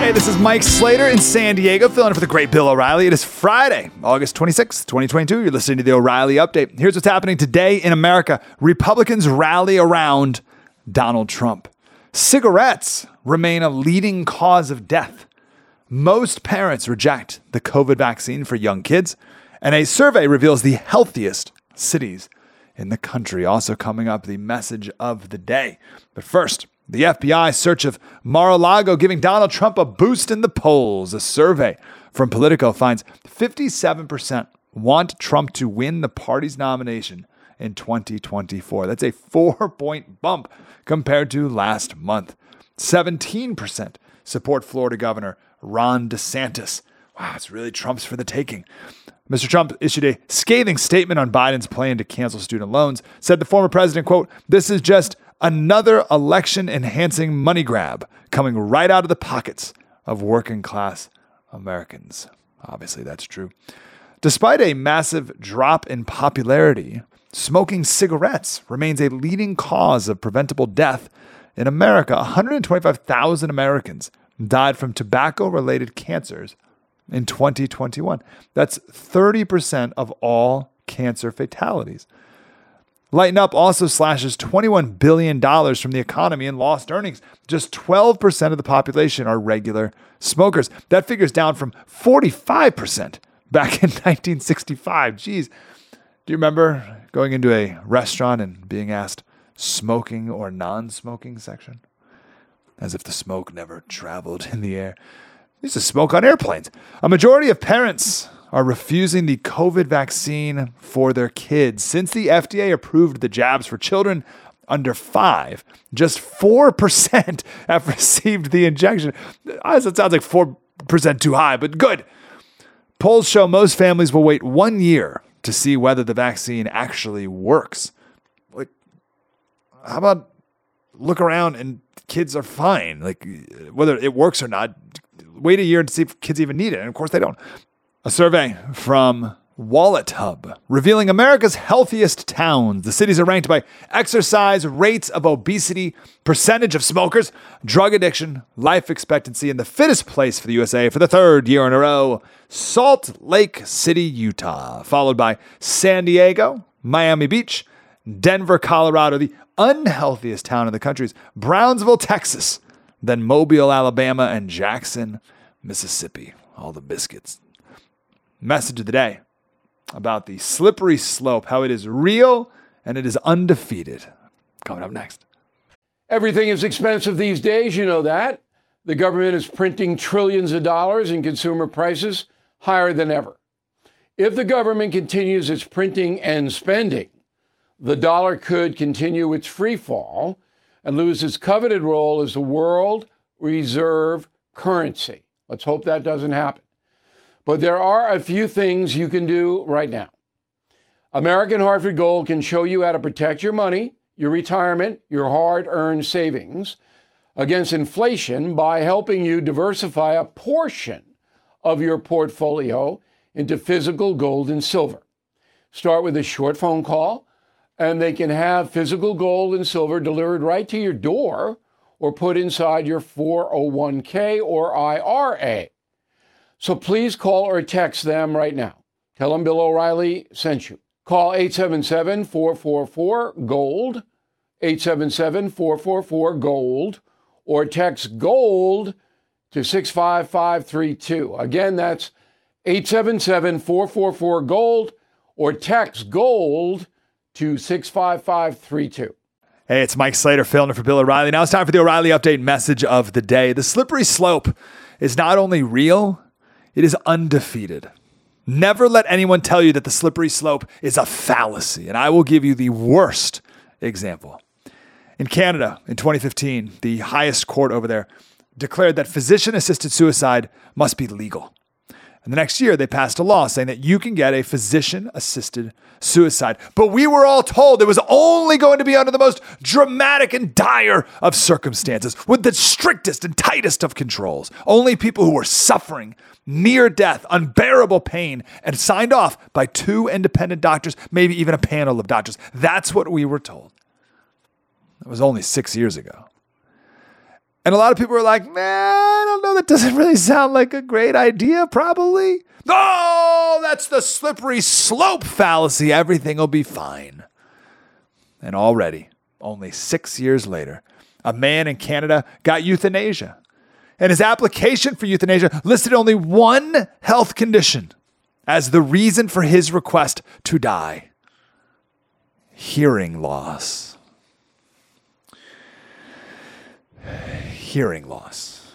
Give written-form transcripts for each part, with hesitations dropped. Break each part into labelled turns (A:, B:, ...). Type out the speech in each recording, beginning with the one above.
A: Hey, this is Mike Slater in San Diego, filling in for the great Bill O'Reilly. It is Friday, August 26th, 2022. You're listening to the O'Reilly Update. Here's what's happening today in America. Republicans rally around Donald Trump. Cigarettes remain a leading cause of death. Most parents reject the COVID vaccine for young kids. And a survey reveals the healthiest cities in the country. Also coming up, the message of the day. But first, the FBI search of Mar-a-Lago giving Donald Trump a boost in the polls. A survey from Politico finds 57% want Trump to win the party's nomination in 2024. That's a 4-point bump compared to last month. 17% support Florida Governor Ron DeSantis. Wow, it's really Trump's for the taking. Mr. Trump issued a scathing statement on Biden's plan to cancel student loans, said the former president, quote, "This is just another election-enhancing money grab coming right out of the pockets of working-class Americans." Obviously, that's true. Despite a massive drop in popularity, smoking cigarettes remains a leading cause of preventable death in America. 125,000 Americans died from tobacco-related cancers in 2021. That's 30% of all cancer fatalities. Lighten Up also slashes $21 billion from the economy in lost earnings. Just 12% of the population are regular smokers. That figure's down from 45% back in 1965. Geez, do you remember going into a restaurant and being asked smoking or non-smoking section? As if the smoke never traveled in the air. They used to smoke on airplanes. A majority of parents are refusing the COVID vaccine for their kids. Since the FDA approved the jabs for children under 5, just 4% have received the injection. It sounds like 4% too high, but good. Polls show most families will wait 1 year to see whether the vaccine actually works. Like, how about look around and kids are fine? Like, whether it works or not, wait a year to see if kids even need it. And of course they don't. A survey from Wallet Hub revealing America's healthiest towns. The cities are ranked by exercise, rates of obesity, percentage of smokers, drug addiction, life expectancy, and the fittest place for the USA for the third year in a row, Salt Lake City, Utah, followed by San Diego, Miami Beach, Denver, Colorado. The unhealthiest town in the country is Brownsville, Texas, then Mobile, Alabama, and Jackson, Mississippi. All the biscuits. Message of the day about the slippery slope, how it is real and it is undefeated. Coming up next.
B: Everything is expensive these days, you know that. The government is printing trillions of dollars and consumer prices higher than ever. If the government continues its printing and spending, the dollar could continue its free fall and lose its coveted role as the world reserve currency. Let's hope that doesn't happen. But there are a few things you can do right now. American Hartford Gold can show you how to protect your money, your retirement, your hard-earned savings against inflation by helping you diversify a portion of your portfolio into physical gold and silver. Start with a short phone call, and they can have physical gold and silver delivered right to your door or put inside your 401k or IRA. So please call or text them right now. Tell them Bill O'Reilly sent you. Call 877-444-GOLD, 877-444-GOLD, or text GOLD to 65532. Again, that's 877-444-GOLD, or text GOLD to 65532.
A: Hey, it's Mike Slater filling in for Bill O'Reilly. Now it's time for the O'Reilly Update message of the day. The slippery slope is not only real, it is undefeated. Never let anyone tell you that the slippery slope is a fallacy, and I will give you the worst example. In Canada, in 2015, the highest court over there declared that physician-assisted suicide must be legal. And the next year, they passed a law saying that you can get a physician-assisted suicide. But we were all told it was only going to be under the most dramatic and dire of circumstances, with the strictest and tightest of controls. Only people who were suffering near death, unbearable pain, and signed off by 2 independent doctors, maybe even a panel of doctors. That's what we were told. It was only 6 years ago. And a lot of people are like, man, I don't know. That doesn't really sound like a great idea, probably. Oh, that's the slippery slope fallacy. Everything will be fine. And already, only 6 years later, a man in Canada got euthanasia. And his application for euthanasia listed only one health condition as the reason for his request to die: hearing loss. Hearing loss.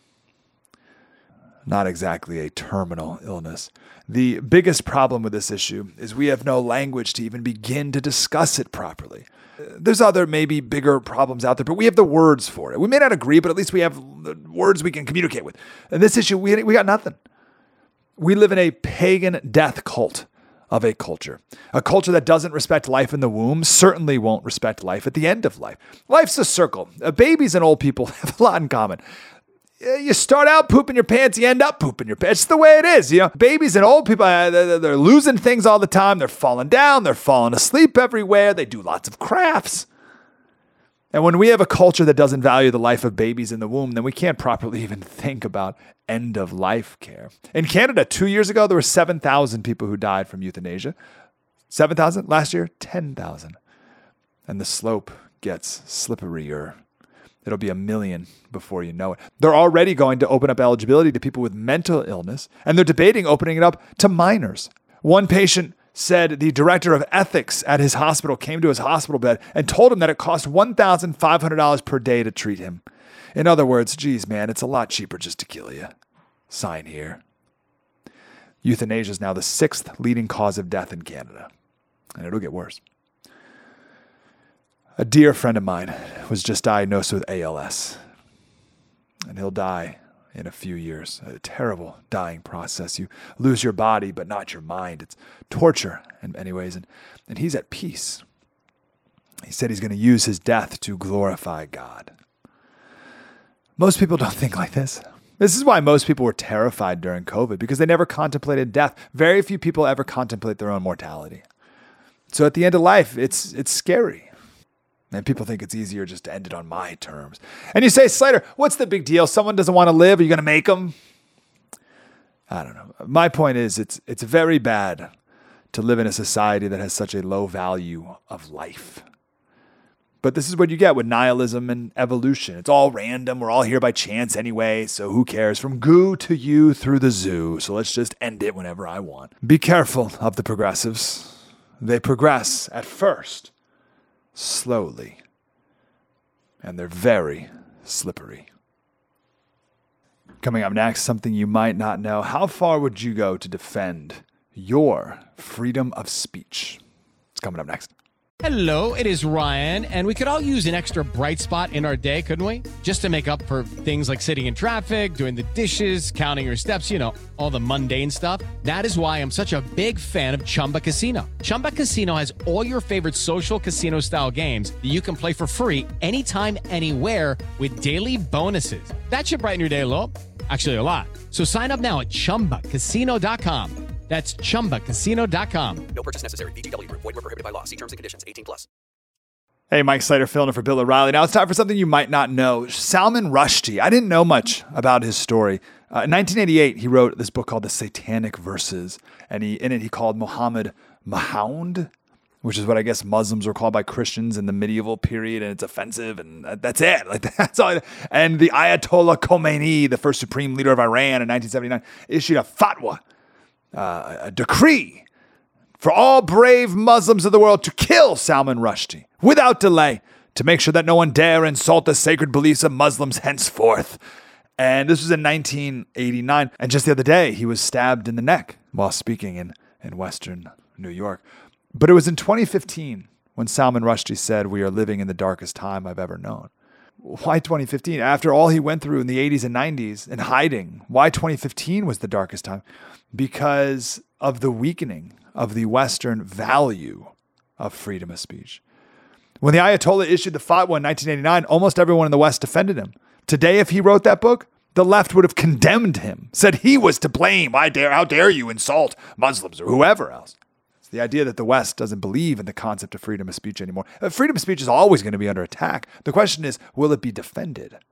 A: Not exactly a terminal illness. The biggest problem with this issue is we have no language to even begin to discuss it properly. There's other maybe bigger problems out there, but we have the words for it. We may not agree, but at least we have the words we can communicate with. And this issue, we got nothing. We live in a pagan death cult of a culture that doesn't respect life in the womb, certainly won't respect life at the end of life. Life's a circle. Babies and old people have a lot in common. You start out pooping your pants, you end up pooping your pants. It's the way it is. Babies and old people, they're losing things all the time. They're falling down. They're falling asleep everywhere. They do lots of crafts. And when we have a culture that doesn't value the life of babies in the womb, then we can't properly even think about end-of-life care. In Canada, 2 years ago, there were 7,000 people who died from euthanasia. 7,000? Last year, 10,000. And the slope gets slipperier. It'll be 1 million before you know it. They're already going to open up eligibility to people with mental illness, and they're debating opening it up to minors. One patient said the director of ethics at his hospital came to his hospital bed and told him that it cost $1,500 per day to treat him. In other words, geez, man, it's a lot cheaper just to kill you. Sign here. Euthanasia is now the 6th leading cause of death in Canada, and it'll get worse. A dear friend of mine was just diagnosed with ALS, and he'll die in a few years. A terrible dying process. You lose your body, but not your mind. It's torture in many ways, and he's at peace. He said he's going to use his death to glorify God. Most people don't think like this. This is why most people were terrified during COVID, because they never contemplated death. Very few people ever contemplate their own mortality. So at the end of life, it's scary. And people think it's easier just to end it on my terms. And you say, Slater, what's the big deal? Someone doesn't want to live. Are you going to make them? I don't know. My point is it's very bad to live in a society that has such a low value of life. But this is what you get with nihilism and evolution. It's all random. We're all here by chance anyway, so who cares? From goo to you through the zoo. So let's just end it whenever I want. Be careful of the progressives. They progress at first slowly, and they're very slippery. Coming up next, something you might not know. How far would you go to defend your freedom of speech? It's coming up next.
C: Hello, it is Ryan, and we could all use an extra bright spot in our day, couldn't we? Just to make up for things like sitting in traffic, doing the dishes, counting your steps, all the mundane stuff. That is why I'm such a big fan of Chumba Casino. Chumba Casino has all your favorite social casino-style games that you can play for free anytime, anywhere with daily bonuses. That should brighten your day a little. Actually, a lot. So sign up now at ChumbaCasino.com. That's ChumbaCasino.com.
D: No purchase necessary. VGW Group. Void where prohibited by law. See terms and conditions. 18+.
A: Hey, Mike Slater filling in for Bill O'Reilly. Now it's time for something you might not know. Salman Rushdie. I didn't know much about his story. In 1988, he wrote this book called The Satanic Verses, and in it he called Muhammad Mahound, which is what I guess Muslims were called by Christians in the medieval period, and it's offensive, and that's it. That's all. And the Ayatollah Khomeini, the first supreme leader of Iran in 1979, issued a fatwa, a decree for all brave Muslims of the world to kill Salman Rushdie without delay, to make sure that no one dare insult the sacred beliefs of Muslims henceforth. And this was in 1989. And just the other day, he was stabbed in the neck while speaking in Western New York. But it was in 2015 when Salman Rushdie said, "We are living in the darkest time I've ever known." Why 2015? After all he went through in the 80s and 90s in hiding, why 2015 was the darkest time? Because of the weakening of the Western value of freedom of speech. When the Ayatollah issued the fatwa in 1989, almost everyone in the West defended him. Today, if he wrote that book, the left would have condemned him, said he was to blame. How dare you insult Muslims or whoever else? It's the idea that the West doesn't believe in the concept of freedom of speech anymore. Freedom of speech is always going to be under attack. The question is, will it be defended?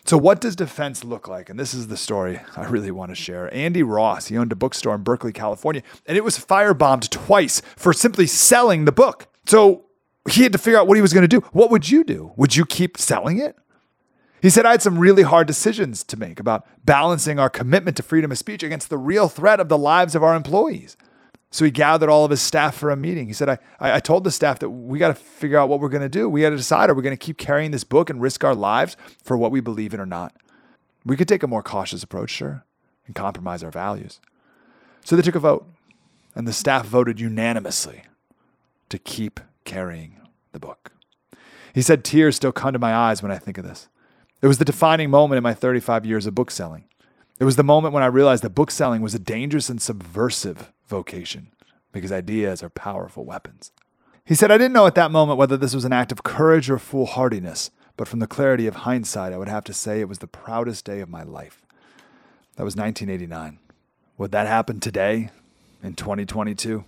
A: So what does defense look like? And this is the story I really want to share. Andy Ross, he owned a bookstore in Berkeley, California, and it was firebombed twice for simply selling the book. So he had to figure out what he was going to do. What would you do? Would you keep selling it? He said, I had some really hard decisions to make about balancing our commitment to freedom of speech against the real threat of the lives of our employees. So he gathered all of his staff for a meeting. He said, I told the staff that we got to figure out what we're going to do. We got to decide, are we going to keep carrying this book and risk our lives for what we believe in or not? We could take a more cautious approach, sure, and compromise our values. So they took a vote, and the staff voted unanimously to keep carrying the book. He said, tears still come to my eyes when I think of this. It was the defining moment in my 35 years of book selling. It was the moment when I realized that book selling was a dangerous and subversive vocation because ideas are powerful weapons. He said, I didn't know at that moment whether this was an act of courage or foolhardiness, but from the clarity of hindsight, I would have to say it was the proudest day of my life. That was 1989. Would that happen today in 2022?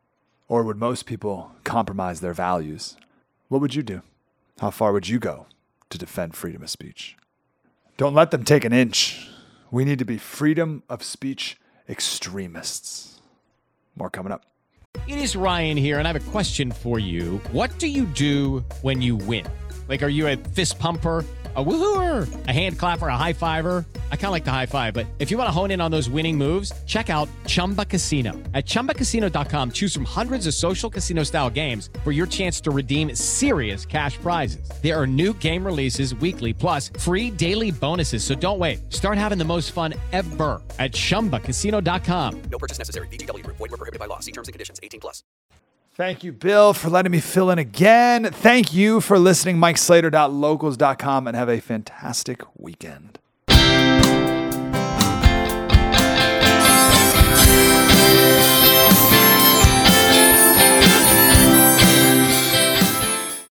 A: Or would most people compromise their values? What would you do? How far would you go to defend freedom of speech? Don't let them take an inch. We need to be freedom of speech extremists. More coming up.
C: It is Ryan here, and I have a question for you. What do you do when you win? Like, are you a fist pumper, a woohooer, a hand clapper, a high fiver? I kind of like the high five, but if you want to hone in on those winning moves, check out Chumba Casino. At ChumbaCasino.com, choose from hundreds of social casino-style games for your chance to redeem serious cash prizes. There are new game releases weekly, plus free daily bonuses, so don't wait. Start having the most fun ever at ChumbaCasino.com.
D: No purchase necessary. VGW Group. Void where prohibited by law. See terms and conditions. 18+.
A: Thank you, Bill, for letting me fill in again. Thank you for listening. MikeSlater.locals.com, and have a fantastic weekend.